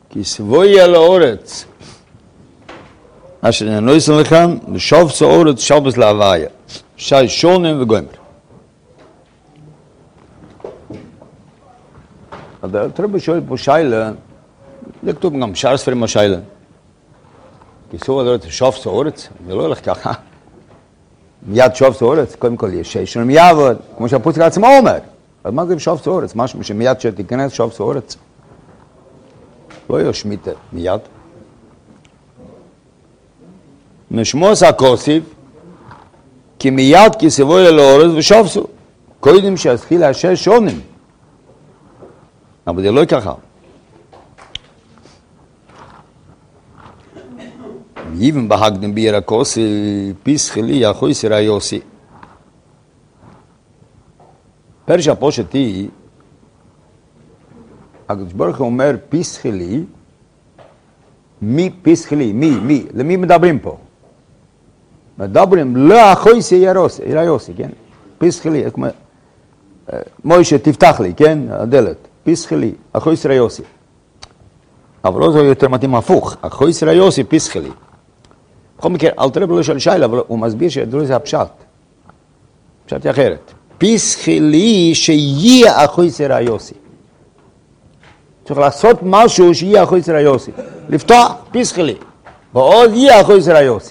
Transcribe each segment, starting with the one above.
כי סבוי על האורץ, אשר נויסן לכם, ושובס האורץ שבס להוויה. שי שונים וגוימר. אבל תראה שואל פה שיילה, זה כתוב גם שאר ספרים השיילה. כי סבוי על האורץ, שובס האורץ, זה לא הולך ככה. מיד שובס האורץ, קודם כל יש שי שונים יעבוד, כמו שהפוסק עצמו אומר. אז מה זה שובס האורץ? משהו שמיד שתיכנס שובס האורץ. לא יהיה שמיטה מיד. משמוס הכוסיף, כי מיד כסבוי על האורץ ושובסו. קודם שהתחיל השש שונים. אבל זה לא ככה. יבן בהקדם ביר הכוסי, פיסחלי יחוי סירה יוסי. פרש הפושטי, הקדוש ברוך הוא אומר פיסחלי, מי פיסחלי? מי? למי מדברים פה? מדברים לא אחוי סירה יוסי, כן? פיסחלי, מוישה תפתח לי, כן? הדלת. פיסחלי, אחוי סירה יוסי. אבל לא זה יותר מתאים הפוך, אחוי סירה יוסי פיסחלי. בכל מקרה, אל תראה בלא של שיילה, אבל הוא מסביר שדרו זה הפשט. פשט היא אחרת. פיסחלי שיהיה אחוי סירה יוסי. צריך לעשות משהו שיהיה אחוי סירה יוסי. לפתוח, פיסחלי. ועוד יהיה אחוי סירה יוסי.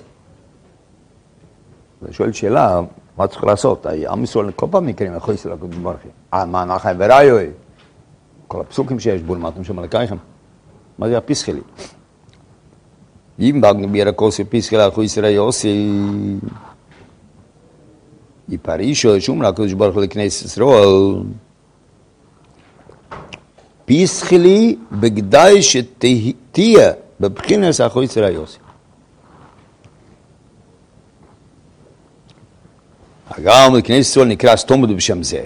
ושואל שאלה, מה צריך לעשות? עם ישראל כל פעם נקראים אחוי סירה הקדוש ברוך הוא. מה נחי וראיוי? כל הפסוקים שיש בו, מה אתם שם לקייכם? מה זה הפיסחלי? אם בהגן ביר הכוסי פיסחלי אחוי סירה יוסי, יפרישו שום לקדוש ברוך הוא לכנסת ישראל, פיסחלי בגדי שתהיה בבחינס אחוי סירה יוסי. גם לכנסת ישראל נקרא סתומד בשם זה.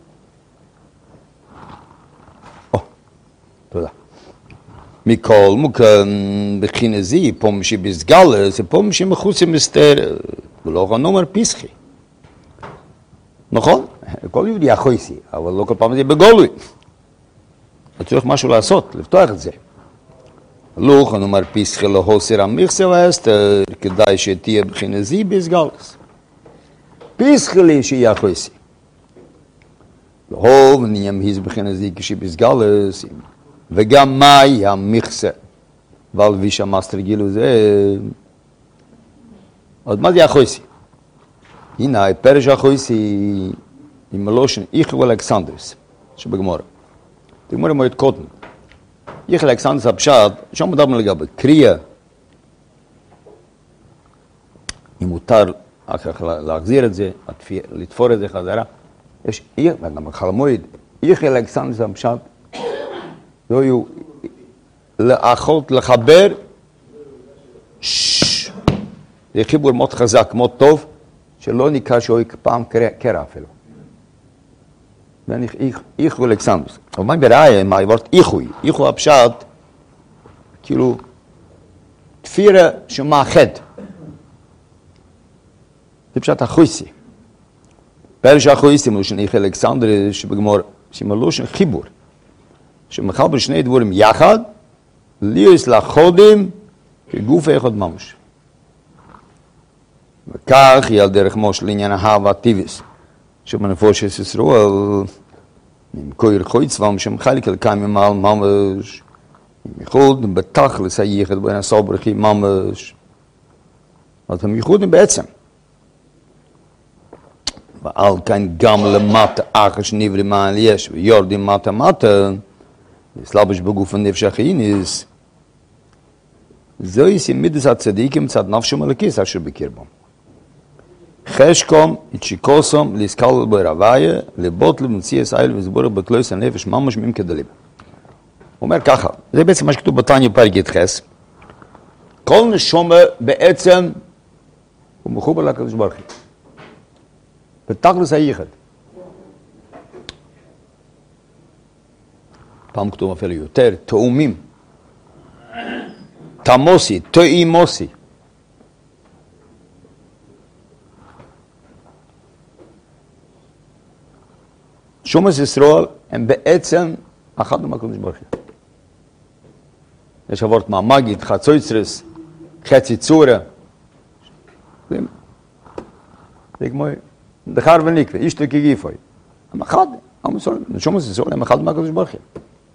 תודה. מכל מוקם בחינזי, פעם שבסגל, זה פעם שמחוץ למסתר, ולא נאמר פיסחי. נכון? כל יהודי אחויסי, אבל לא כל פעם זה בגולוי. צריך משהו לעשות, לפתוח את זה. לא נאמר פיסחי להוסר המכסה והסתר, כדאי שתהיה בחינזי בסגלס. פיסחי לי שיהיה אחויסי. לא ניים היז בחינזי כשבסגלס, וגם מהי המכסה, ועל ויש המאסטר גילו זה, אז מה זה החויסי? הנה, פרש החויסי, עם הלושן, איכו אלכסנדרס, שבגמורה. תגמורה מועד קוטן. איכו אלכסנדרס הפשט, שם מדברים לגבי קריאה, אם מותר להחזיר את זה, לתפור את זה חזרה, יש איכו, וגם חלמועד, איכו אלכסנדרס הפשט, לא יהיו לאחות, לחבר, זה חיבור מאוד חזק, מאוד טוב, שלא נקרא שהוא פעם קרע אפילו. איכו אלכסנדרוס. אבל מה בראיה, מה עברת איכוי? איכו הפשט, כאילו, תפירה שמאחד. זה פשט החויסי. פרש החויסי, מלושן איכו אלכסנדרוס, שבגמור, שמלושן חיבור. שמחבר שני דבורים יחד, ליוס לחודים כגוף אחד ממש. וכך היא על דרך מושל לעניין האהבה הטבעית, שבנפושת ישראל, עם כויר חויצבם, שמחלק על כמה מעל ממש, עם ייחוד, בתכלס הייחד בין הסוברכי ממש. אז הם ייחודים בעצם. ועל כאן גם למטה, אחר שנברי מעל יש, ויורדים מטה, סלבש בגוף הנפש החייניס, זוהי מידס הצדיקים צד נפשם הלקיס אשר בקרבם. חשקום, איצ'יקוסום, להסקל ברוויה, לבוטל ומציאס איל וסבור בתלויס הנפש ממש מים כדלים. הוא אומר ככה, זה בעצם מה שכתוב בתניא פרק י"ח, כל נשומה בעצם הוא מחובר לקדוש ברוך הוא. בתכלס הייחד. פעם כתוב אפילו יותר, תאומים. תמוסי, תאימוסי. שומס ישראל הם בעצם אחד מהקדוש ברוך הוא. יש עבורת מהמגיד, חצויצרס, חצי צורה. זה כמו, דחר ונקווה, איש תקי גיפוי. המחד, נשום את זה, המחד מהקדוש ברוך הוא.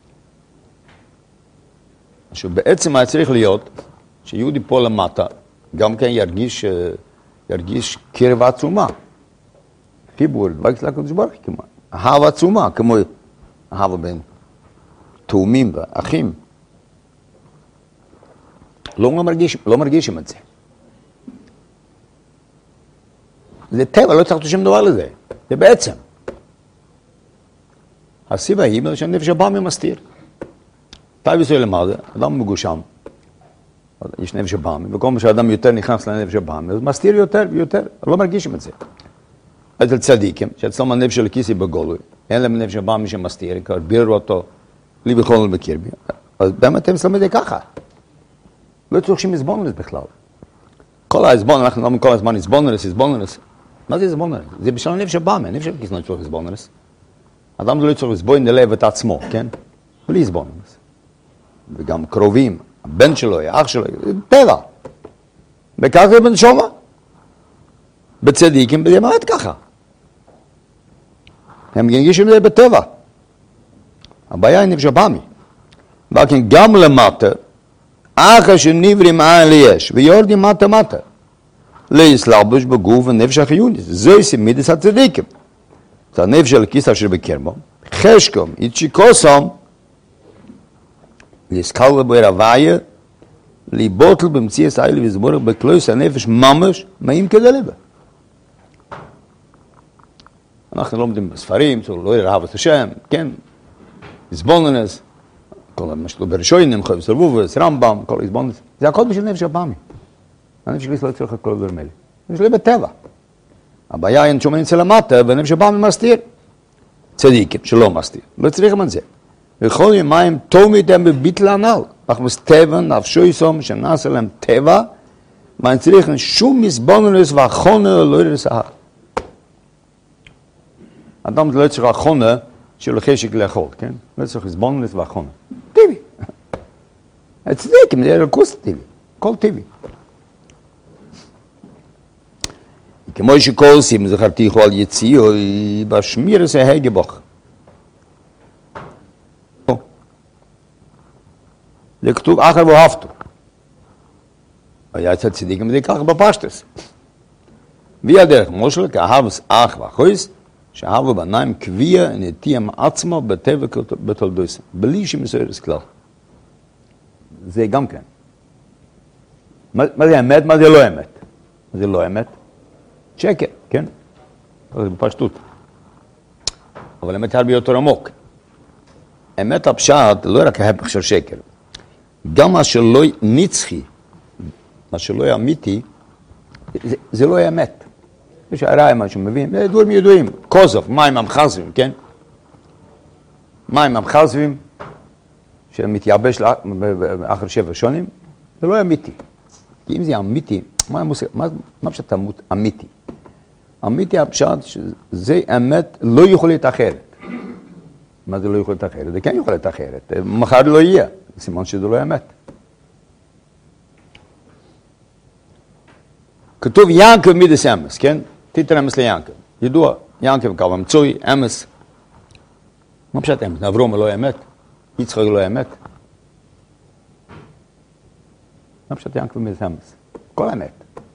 שבעצם היה צריך להיות, שיהודי פה למטה, גם כן ירגיש קרב עצומה. חיבור, דבר כזה לקדוש ברוך הוא, כמו אהבה עצומה, כמו אהבה בין תאומים ואחים. לא מרגישים את זה. זה טבע, לא צריך שום דבר לזה. זה בעצם. הסיבה היא שהנפש הבא ממסתיר. טייב ישראל למעלה, אדם מגושם. יש נפש הבא, וכל מה שאדם יותר נכנס לנפש הבא, אז מסתיר יותר ויותר, לא מרגישים את זה. אצל צדיקים, שאצלם הנפש של הכיסי בגולוי, אין להם נפש הבא מי שמסתיר, כבר בירו אותו, לי בכל בקרבי. אז באמת הם אצלם את זה ככה. לא צריכים לסבונרס בכלל. כל ההסבונרס, אנחנו לא כל הזמן לסבונרס. מה זה לסבונרס? זה בשביל הנפש הבא, הנפש של הכיסי לא צריך לסבונרס. אדם לא צריך לסבון ללב את עצמו, כן? בלי לסבונרס. וגם קרובים, הבן שלו, האח שלו, טבע. וככה זה בנשומה. בצדיקים, באמת ככה. הם גנגישים את זה בטבע. הבעיה היא נפש הבאמי. וכן גם למטה, אחר שנברים עין ליש, ויורדים מטה. להסלבש בגוף ונפש החיונית. זוהי מידס הצדיקים. זה הנפש של הכיס אשר בקרבו. חשקום, איצ'יקוסום, להסקל לבויר הוויה, להיבוטל במציאס האלה וזמורך בקלוס הנפש ממש, מאים כדי לבה. אנחנו לומדים בספרים, לא ירהב את השם, כן? לסבוננס, כל מה שלו ברשוינים, חייב סרבובס, רמב"ם, כל לסבוננס. זה הכל בשביל נפש הבאמי. הנפש שלי לא צריך כל הדברים האלה. נפש שלי בטבע. הבעיה היא שומעים אצל המטה, והנפש הבאמי מסתיר. צדיקים שלא מסתיר. לא צריכים את זה. וכל ימיים תומית הם בביטל הנ"ל. אנחנו טבע, נפשו יסום, שנעשה להם טבע, ואני צריך שום מסבוננס והחונה לא ירסה. אדם לא צריך החונה של חשק לאכול, כן? לא צריך מסבוננס והחונה. טבעי. הצדיקים זה רכוס טבעי. כל טבעי. כמו שכל סיום זכרתי על יציאו, בשמיר זה הגבוך. זה כתוב אחר ואהבתו. היה אצל צדיקים זה כך בפשטס. והיא הדרך מושל כאהבס אח ואחויס, שאהבו בניים קביע נטיים עצמו בטבע בתולדוס, בלי שמסוירס כלל. זה גם כן. מה זה אמת? מה זה לא אמת? מה זה לא אמת? שקר, כן? זה בפשטות. אבל אמת הרבה יותר עמוק. אמת הפשט לא רק ההפך של שקר. גם מה שלא נצחי, מה שלא אמיתי, זה לא אמת. יש הרעי מה שמבין, זה דברים ידועים. כוסוף, מים המחזבים, כן? מים המחזבים, שמתייבש אחר 7 שנים, זה לא אמיתי. כי אם זה אמיתי, מה פשוט אמיתי? אמיתי הפשט שזה אמת לא יכול להיות אחרת. מה זה לא יכול להיות אחרת? זה כן יכול להיות אחרת. מחר לא יהיה. סימן שזה לא אמת. כתוב ינקב מידס אמס, כן? תיתר אמס ליינקב. ידוע, ינקב קו המצוי, אמס. מה פשוט אמס? אברהם לא אמת? יצחק לא אמת? מה פשוט ינקב מידס אמס? כל אמת.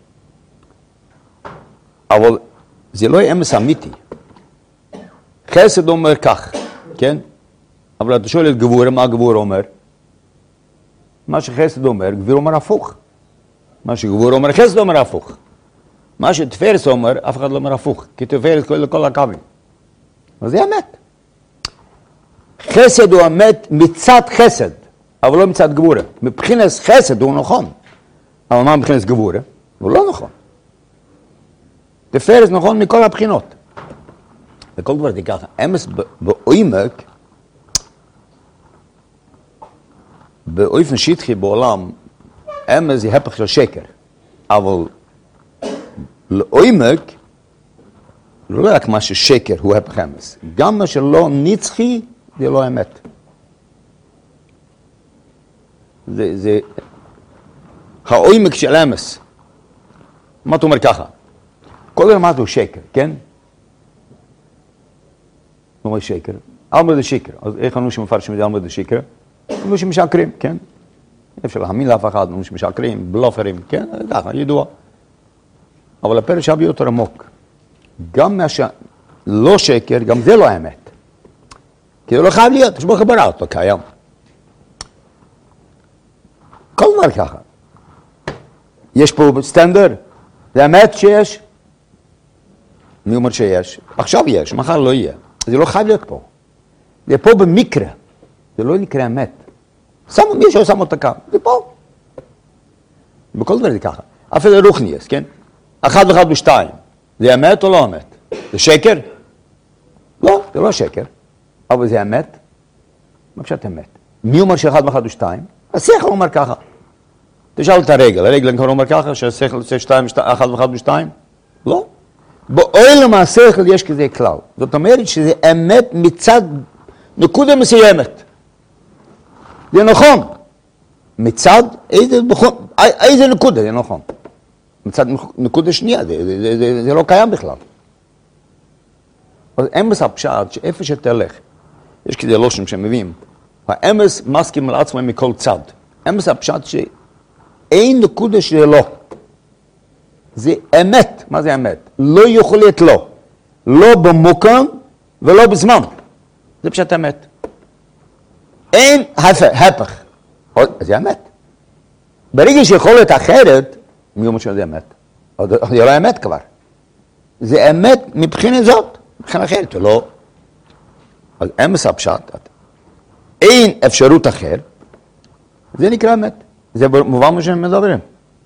אבל זה לא אמס אמיתי. חסד אומר כך, כן? אבל אתה שואל את גבור, מה גבור אומר? מה שחסד אומר, גביר אומר הפוך. מה שגבור אומר, חסד אומר הפוך. מה שתפארת אומר, אף אחד לא אומר הפוך. כי תפארת לכל הקווים. אז זה אמת. חסד הוא אמת מצד חסד, אבל לא מצד גבורה. מבחינת חסד הוא נכון. אבל מה מבחינת גבורה? הוא לא נכון. תפארת נכון מכל הבחינות. וכל דבר תיקח, אמס בעומק, באופן שטחי בעולם, אמס זה הפך של שקר. אבל לעומק, לא רק מה ששקר הוא הפך אמס. גם מה שלא נצחי, זה לא אמת. זה העומק של אמס. מה אתה אומר ככה? כל הרמת הוא שקר, כן? הוא אומר שקר. אלמר זה שקר. אז איך אנו שמפרשים את אלמר זה שקר? אנו שמשקרים, כן? אפשר להאמין לאף אחד, אנו שמשקרים, בלופרים, כן? ככה, ידוע. אבל הפרש הרבה יותר עמוק. גם מה שלא שקר, גם זה לא האמת. כי זה לא חייב להיות, יש בו חברה אותו קיים. כל דבר ככה. יש פה סטנדר, זה אמת שיש. מי אומר שיש? עכשיו יש, מחר לא יהיה. זה לא חייב להיות פה. זה פה במקרה. זה לא נקרא אמת. מישהו שם אותה כאן, זה פה. בכל דבר זה ככה. אפילו רוחניאס, כן? 1 ו1 ו2. זה אמת או לא אמת? זה שקר? לא, זה לא שקר. אבל זה אמת? מה פשוט אמת? מי אומר ש1 ו1 ו2? השכל אומר ככה. תשאל את הרגל כבר אומר ככה, שהשכל עושה 1 ו1 ו2? לא. בעולם השכל יש כזה כלל. זאת אומרת שזה אמת מצד נקודה מסוימת. זה נכון. מצד איזה נקודה זה נכון. מצד נקודה שנייה, זה לא קיים בכלל. אז אמס הפשט שאיפה שתלך, יש כזה לושם שמביאים, האמס מסכים על עצמם מכל צד. אמס הפשט שאין נקודה שזה לא. זה אמת. מה זה אמת? לא יכול להיות לא. לא במוקם ולא בזמן. זה פשט אמת. אין הפך. זה אמת. ברגע שיכול להיות אחרת, מי אומר שזה אמת? זה לא אמת כבר. זה אמת מבחינה זאת. מבחינה אחרת, לא. אז אמס הפשט, אין אפשרות אחר, זה נקרא אמת. זה מובן מה שהם מדברים.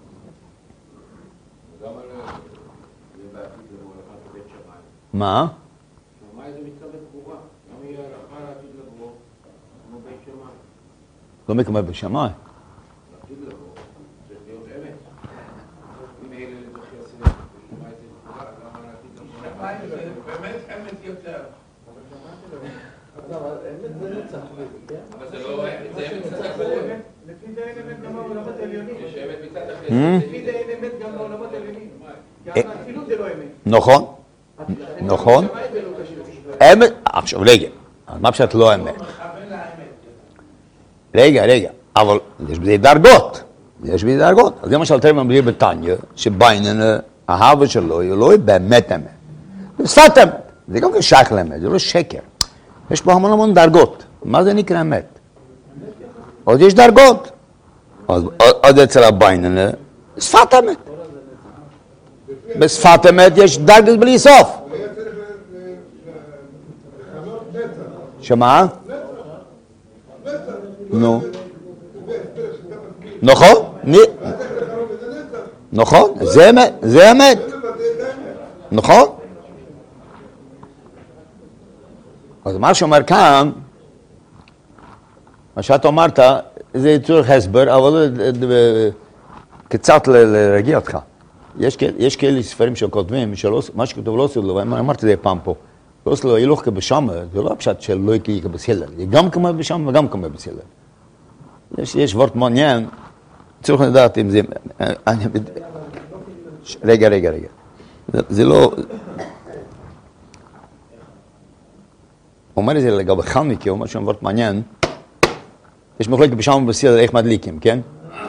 מה? שמאי זה מצד הגבורה. גם יהיה הלכה לעתיד לבוא, כמו בית שמאי. לא מקבל בשמאי. לעתיד לבוא, צריך להיות אמת. אם אלה לבחי הסנט, שמאי זה גבורה, למה לעתיד לבוא? שמאי זה באמת אמת יותר. אבל אמת זה נצח. אבל זה לא אמת, זה אמת מצד הגבורה. לפי זה אין אמת גם בעולמות העליונים. יש אמת מצד אחר. לפי זה אין אמת גם בעולמות העליונים. כי האצילות זה לא אמת. נכון. נכון. אמת, עכשיו רגע, מה פשוט לא אמת? רגע, אבל יש בזה דרגות. אז זה למשל תראה ממביא בתניא, שביינן האהבה שלו היא לא באמת אמת. זה שפת אמת, זה גם כשייך לאמת, זה לא שקר. יש פה המון דרגות. מה זה נקרא אמת? עוד יש דרגות. עוד אצל הביינן, שפת אמת. בשפת אמת יש דרגות בלי סוף. שמה? נו. נכון? נכון? זה אמת. נכון? אז מה שאומר כאן, מה שאתה אמרת, זה צורך הסבר, אבל קצת להרגיע אותך. יש כאלה ספרים שכותבים, מה שכתוב לא עשו לו, אמרתי זה פעם פה, לא עשו לו הילוך כבשמה, זה לא הפשט של לא יקרה כבסהלל, זה גם כמו בשמה וגם כמו בסהלל. יש וורט מעניין, צריך לדעת אם זה... רגע. זה לא... הוא אומר את זה לגבי חלמיקי, הוא אומר שם וורט מעניין, יש מחלוקת בשמה ובסהלל איך מדליקים, כן?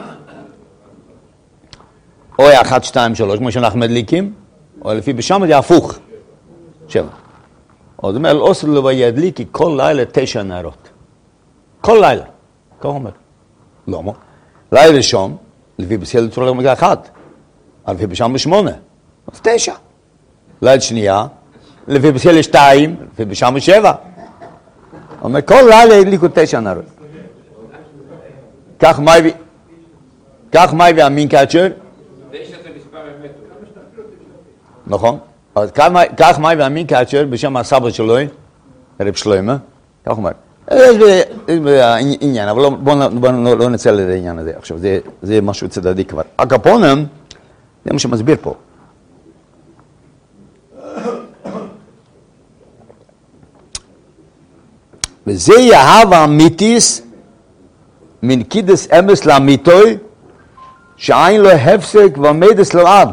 או 1, 2, 3, כמו שאנחנו מדליקים, או לפי בשם זה הפוך. 7. זאת אומרת, אוסר לו וידליקי כל לילה 9 נערות. כל לילה. כך אומר. לא מה? לילה ראשון, לפי בסהלל צורה למגע 1. לפי בשם 8. אז 9. לילה שנייה, לפי בסהלל 2, לפי בשם 7. אומר, כל לילה ידליקו 9 נערות. כך מה הביא אמין קאצ'ר? נכון. אז כך מאי ואמין קאצ'ר בשם הסבא שלו, רב שלמה, כך אומר. יש עניין, אבל בואו לא נצא לעניין הזה. עכשיו, זה משהו צדדי כבר. הקפונם, זה מה שמסביר פה. וזה יהב האמיתיס מן קידס אמס לאמיתוי, שאין לו הפסק ועומדס לעד.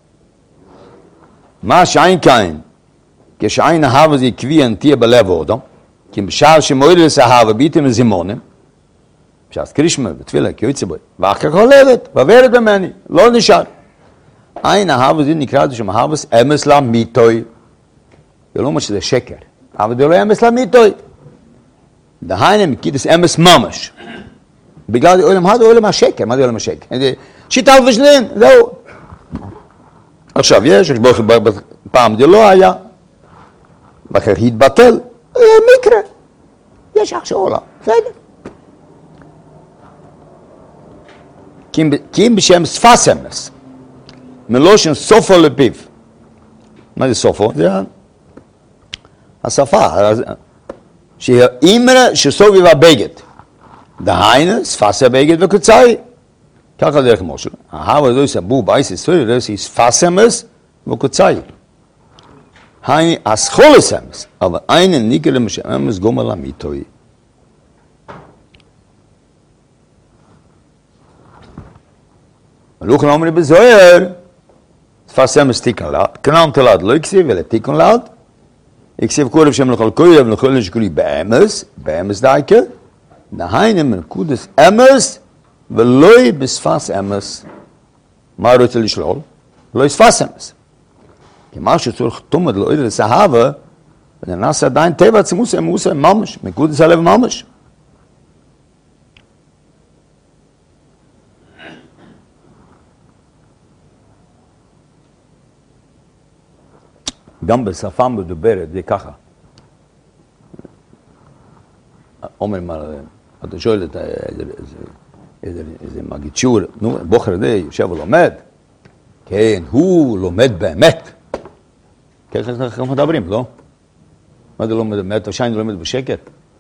מה שאין כאן, כשאין אהבה זה עקבי אנטיה בלב אודו, כי בשעה שמועדס אהבה ביתם זימונים, בשעה קרישמה ותפילה כיוצא בוי, ואחר כך הולדת, ועברת במני, לא נשאר. אין אהבה זה נקרא שם אהבה אמס לאמיתוי. זה לא אומר שזה שקר, אבל זה לא אמס לאמיתוי. דהיינו מקידס אמס ממש. בגלל עולם השקר, מה זה עולם השקר? שיטה ושנין, זהו. עכשיו יש, פעם זה לא היה, ואחר התבטל, מקרה. יש עכשיו עולם, בסדר. כי אם בשם שפס אמס, מלושן סופו לפיו. מה זה סופו? זה השפה. שאימרה שסוביב הבגד. דהיינו, שפס הבגד וקוצאי. ככה דרך מושל. ההווה לא יסבו בייס ישראל, לא יסבו שפס אמס וקוצאי. הייני אסכולס אמס, אבל אין ניקר למשם אמס גומר למיתוי. ולכן אומרי בזוהר, שפס אמס תיקן לאד. כנעם תלעד לא יקסיב, אלא תיקן לאד. יקסיב קורב שם לכל קורב, לכל נשקולי באמס, באמס דייקה. דהיינו מנקודס אמס, ולא בשפס אמס. מה רוצה לשלול? לא שפס אמס. כי מה שצורך תומד לא איזה לסהבה, ונעשה עדיין טבע עצמוס אמוסה ממש, מקודס הלב ממש. גם בשפה מדוברת, זה ככה. אומר מה, אתה שואל את איזה מגיד שיעור, נו, בוחר די, יושב ולומד. כן, הוא לומד באמת. ככה אנחנו מדברים, לא? מה זה לומד באמת? השני לומד בשקט?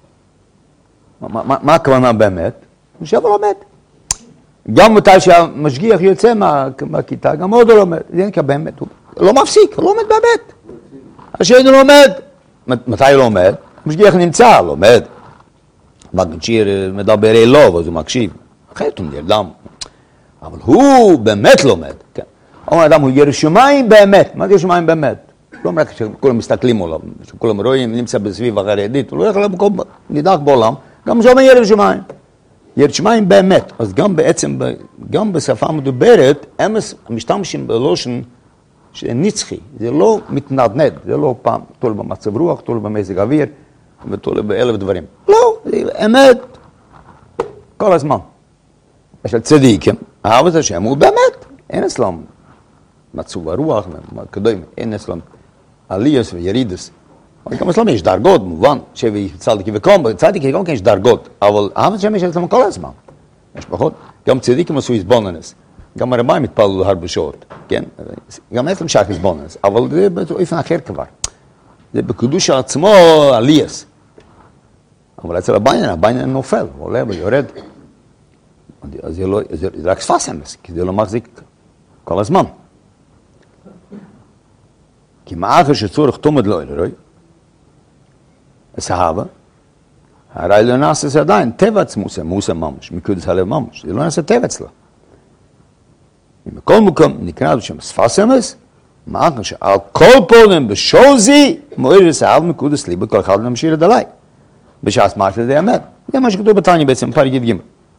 מה הכוונה באמת? הוא יושב ולומד. גם מתי שהמשגיח יוצא מהכיתה, גם עוד הוא לומד. זה נקרא באמת, הוא לא מפסיק, הוא לומד באמת. השני לומד. מתי הוא לומד? המשגיח נמצא, לומד. מגן שיר מדבר אלו, אז הוא מקשיב. אחרת הוא נרדם. אבל הוא באמת לומד. כן. אומר אדם, הוא ירא שמיים באמת. מה זה שמיים באמת? לא רק שכולם מסתכלים עליו, שכולם רואים, נמצא בסביב החרדית, הוא לא יכול למקום נידח בעולם, גם שם ירא שמיים. ירא שמיים באמת. אז גם בעצם, גם בשפה מדוברת, אמס משתמשים בלושן נצחי. זה לא מתנדנד, זה לא פעם תול במצב רוח, תול במזג אוויר, ותול באלף דברים. לא, זה אמת. כל הזמן. יש על צדיקים, אהבת השם הוא באמת. אין אצלם מצב הרוח, כדוים, אין אצלם עליוס וירידוס. אבל גם אצלם יש דרגות, מובן, צדיק וקום, צדיק וקום יש דרגות, אבל אהבת השם יש אצלם כל הזמן. יש פחות, גם צדיקים עשו איזבוננס. גם הרמיים מתפללו הרבה שעות, כן? גם אצלם שייך איזבוננס, אבל זה באופן אחר כבר. זה בקדוש עצמו עליוס. אבל אצל הביינן נופל, עולה ויורד. אז זה רק שפס אמס, כי זה לא מחזיק כל הזמן. כי מאחר שצורך תומד לא אלרוי, הסהבה, הרי לא נעשה זה עדיין, טבע עצמוס, מוסה ממש, מקודס הלב ממש, זה לא נעשה טבע אצלה. ומכל מקום נקרא בשם שפס אמס, מאחר שעל כל פולם בשוזי, מועיל לסהבה מקודס ליבה, כל אחד נמשיר את עליי. בשעס מה שזה אמת. זה מה שכתוב בתניא בעצם, פרק ג'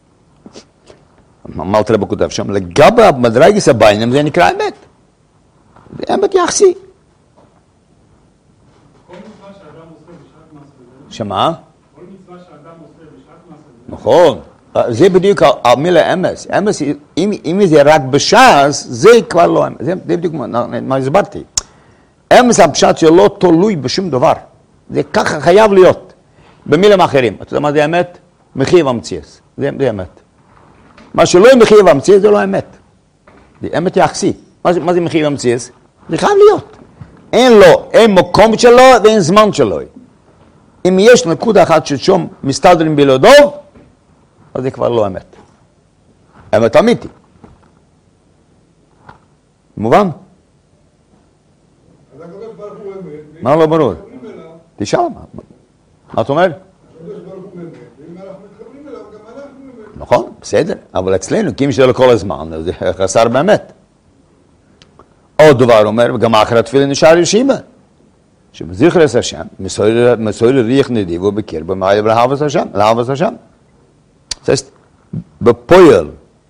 מה אלתר רבי כותב שם? לגבי המדרגס הבינם זה נקרא אמת. זה אמת יחסי. כל מצווה שאדם עושה בשעת מעשה. שמה? כל מצווה שאדם עושה בשעת מעשה. נכון. זה בדיוק המילה אמס. אמס, אם זה רק בשעס, זה כבר לא אמס. זה בדיוק מה הסברתי. אמס הפשט שלא תלוי בשום דבר. זה ככה חייב להיות. במילים אחרים. אתה יודע מה זה אמת? מחייב המציאס. זה אמת. מה שלא יהיה מחייב המציאס זה לא אמת. זה אמת יחסי. מה זה מחייב המציאס? זה חייב להיות. אין מקום שלו ואין זמן שלו. אם יש נקודה אחת ששום מסתדרים בלעדיו, אז זה כבר לא אמת. אמת אמיתי. מובן? אז הקדוש ברוך הוא אמת. מה לא ברור? תשאל מה. מה אתה אומר? הקדוש ברוך הוא באמת, ואם אנחנו מתחברים אליו, גם אנחנו באמת. נכון, בסדר, אבל אצלנו, כי אם שזה לכל הזמן, אז זה חסר באמת. עוד דבר אומר, גם אחר התפילה נשאר ישיבה. שמזכר את השם, מסויר ריח נדיבו בקרבו מעייב להבס השם, להבס השם. זאת אומרת, בפועל,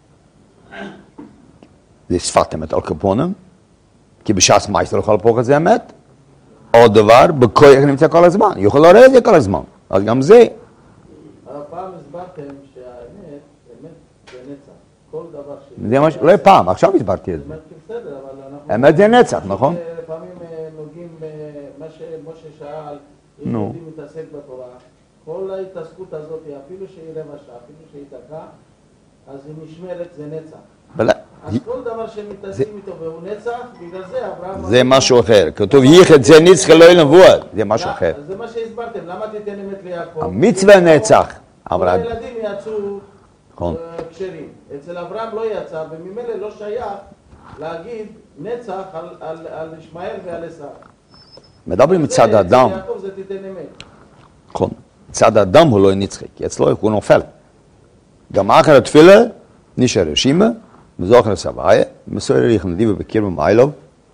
זה שפת אמת על קפונם, כי בש"ס מייסטר יכול לפוך את זה אמת. עוד דבר, בכוח נמצא כל הזמן, יכול לראות את זה כל הזמן. אז גם זה. הפעם הסברתם שהאמת, אמת זה נצח. כל דבר ש... זה ממש, לא פעם, עכשיו הסברתי את זה. אמת בסדר, אבל אנחנו... אמת זה נצח, נכון? לפעמים נוגעים במה שמשה שאל, אם נו. יודעים להתעסק בתורה, כל ההתעסקות הזאת, אפילו שהיא רבע שעה, אפילו שהיא דקה, אז היא נשמרת, זה נצח. אז כל דבר שמתעסקים איתו והוא נצח, בגלל זה אברהם... זה משהו אחר. כתוב ייחד זה נצח לא ינבואה. זה משהו אחר. אז זה מה שהסברתם, למה תיתן אמת ליעקב? המצווה נצח. כל אבל הילדים יצאו נכון. כשרים. אצל אברהם לא יצא, וממילא לא שייך להגיד נצח על ישמעאל ועל עשיו. מדברים מצד האדם. אצל יעקב זה תיתן אמת. נכון. מצד האדם הוא לא נצחי, כי אצלו הוא נופל. גם אחר התפילה נשאר רשימה, מזוכר הסבאיה, מסויר ריח נדיבו בקרבו מעייב,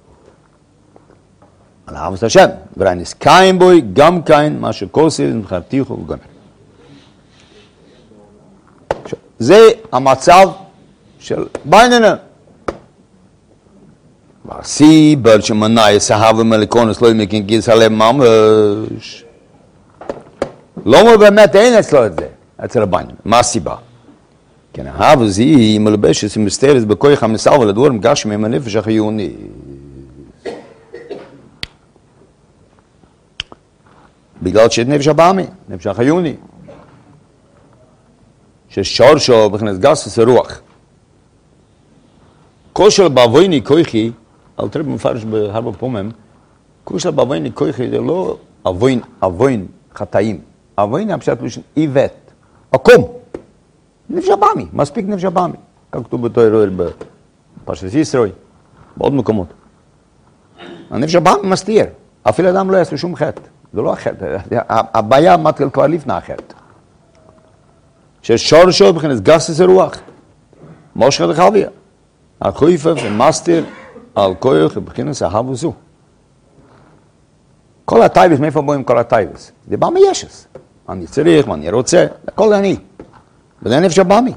על אהבת השם. ורייניס קין בוי, גם קין, מה שכל סיל מבחינתיכו וגמר. זה המצב של בייננה. ועשי בל שמנה יסהב מלכונס לא ימקין גיס הלב ממש. לא באמת אין אצלו את זה, אצל הבייננה. מה הסיבה? כן, האב הזה היא מלבשת ומסתרת בכוח המסר ולדבור מגש מהם הנפש החיוני. בגלל שיש נפש הבאמי, נפש החיוני. ששורשו בכנס גס ורוח. כל של באבויני כוחי, אל תראה במפרש בהרבה פעמים, כל של באבויני כוחי זה לא אבוין חטאים. אבוין הפשט לשון איבט, עקום. נפש הבאמי, מספיק נפש הבאמי. כך כתוב בתורה בפרשת ישרוי, בעוד מקומות. הנפש הבאמי מסתיר, אפילו אדם לא יעשה שום חטא. זה לא החטא, הבעיה מתחיל כבר לפני החטא. ששורשו בכנס גסס הרוח, מושך דחלביה, החויפף ומסתיר על כוח בכנס אהבו זו. כל הטייבס, מאיפה באים כל הטייבס? זה בא מישס. אני צריך, אני רוצה, הכל אני. וזה נפש הבאמי.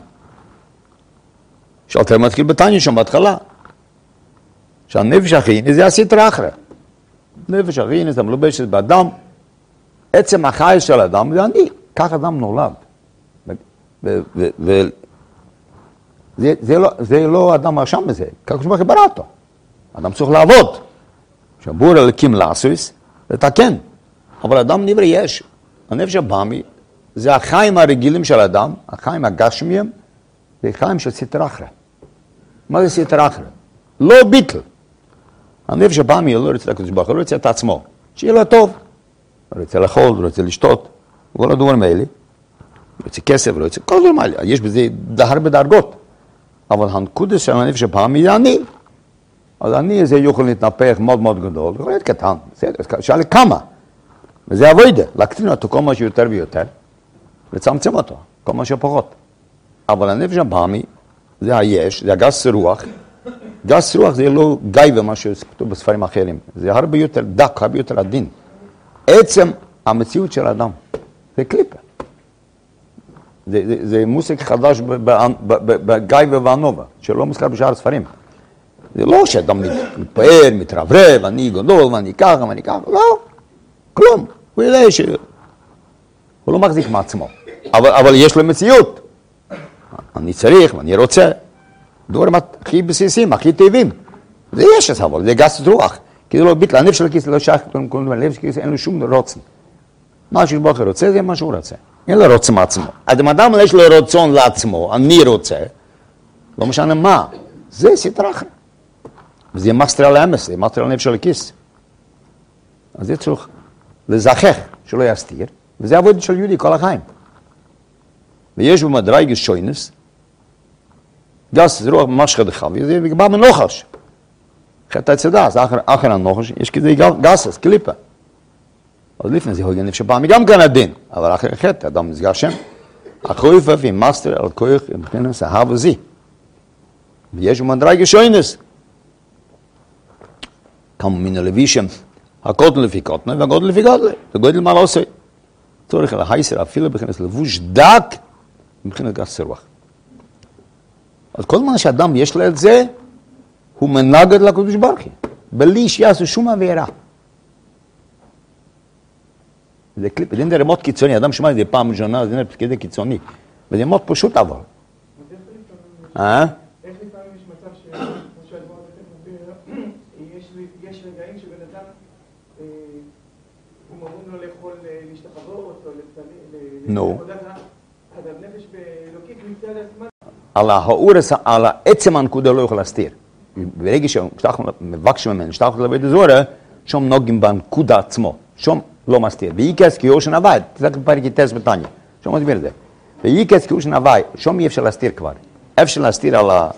שאלתר מתחיל בתניא שם בהתחלה. שהנפש הכיני זה הסטרא אחרא. נפש הכיני זה מלובשת באדם. עצם החי של אדם זה אני. כך אדם נולד. זה לא אדם הרשם בזה. כך שברוך ברא אותו. אדם צריך לעבוד. שבור אלוקים לעשוס, לתקן. אבל אדם נברא יש. הנפש הבאמי זה החיים הרגילים של האדם, החיים הגשמיים, זה חיים של סטרא אחרא. מה זה סטרא אחרא? לא ביטל. הנפש הבאמי לא רוצה לקדוש ברוך הוא, לא רוצה את עצמו. שיהיה לו טוב. הוא רוצה לאכול, הוא רוצה לשתות, כל הדברים האלה. הוא רוצה כסף, הוא רוצה כל הדברים האלה. יש בזה הרבה דרגות. אבל הנקודה של הנפש הבאמי זה אני. אז אני זה יכול להתנפח מאוד מאוד גדול, יכול להיות קטן. שאלה כמה. וזה עבודה, להקטין אותו כל מה שיותר ויותר. לצמצם אותו, כל מה שפחות. אבל הנפש הבאמי, זה היש, זה הגס רוח. גס רוח זה לא גיא ומה שכתוב בספרים אחרים. זה הרבה יותר דק, הרבה יותר עדין. עצם המציאות של האדם, זה קליפה. זה מושג חדש בגיא ובאנובה, שלא מוזכר בשאר הספרים. זה לא שאדם מתפאר, מתרברב, אני גדול, ואני ככה, ואני ככה, לא, כלום. הוא יודע שהוא לא מחזיק מעצמו. אבל יש לו מציאות. אני צריך ואני רוצה. דברים הכי בסיסיים, הכי טבעים. זה יש את אבל, זה גס רוח. כי זה לא ביטל, הנפש של הכיס לא שייך, הנפש של הכיס אין לו שום רוצן. מה שבוך רוצה זה מה שהוא רוצה. אין לו רוצן מעצמו. אם אדם יש לו רצון לעצמו, אני רוצה, לא משנה מה, זה סטרא אחרא. וזה מסתיר על האמס, זה מסתיר על הנפש של הכיס. אז זה צריך לזכח שלא יסתיר, וזה עבודה של יהודי כל החיים. ויש במדרגה שוינס, גס רוח משך דחלביה, זה בא מנוחש. חטא הצדה, אז אחר הנחש, יש כזה גסס, קליפה. עוד לפני זה הוגן שפעם גם כאן הדין, אבל אחרי חטא, אדם נסגר שם. החויפה עם מאסטר על כוח עם פנס ההר וזי. ויש מדרגה שוינס. כמה מן הלווישים, הקוטן לפי קוטן והגודל לפי גודל. זה גודל מה לא עושה. צורך להייסר אפילו בכנס לבוש דק, מבחינת גס רוח. אז כל זמן שאדם יש לו את זה, הוא מנגד לקדוש ברוך הוא. בלי שיעשו שום עבירה. זה קליפ, זה נראה מאוד קיצוני, אדם שמע את זה פעם ראשונה, זה נראה כזה קיצוני. וזה מאוד פשוט אבל. איך לפעמים יש מצב כמו שהדבר הזה מוביל, יש רגעים שבן אדם, אם אומרים לו לאכול להשתחוות או לעבודת אז הנפש באלוקית נמצא לעצמה. על האורס, על העצם הנקודה לא יכול להסתיר. ברגע שאנחנו מבקשים ממנו, שאנחנו לבית הזורה, שום נוגעים בנקודה עצמו, שום לא מסתיר. ואיקס כי יושן הוואי, תזכר פרק יתס בתניא, שום מסביר את זה. ואיקס כי יושן הוואי, שום אי אפשר להסתיר כבר. אפשר להסתיר